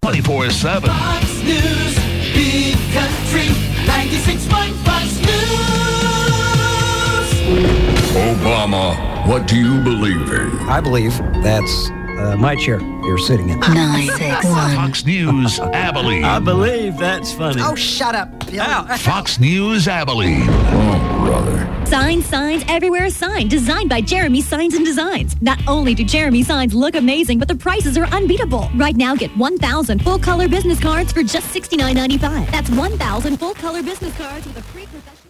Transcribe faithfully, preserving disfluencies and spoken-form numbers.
twenty-four seven. Fox News, Big Country, ninety-six point five News. Obama, what do you believe in? I believe that's uh, my chair you're sitting in. nine six one. Fox News Abilene. I believe that's funny. Oh, shut up. Ow. Fox News Abilene. Oh, brother. Signs, signs, everywhere sign. Designed by Jeremy Signs and Designs. Not only do Jeremy signs look amazing, but the prices are unbeatable. Right now, get one thousand full-color business cards for just sixty-nine ninety-five. That's one thousand full-color business cards with a free professional...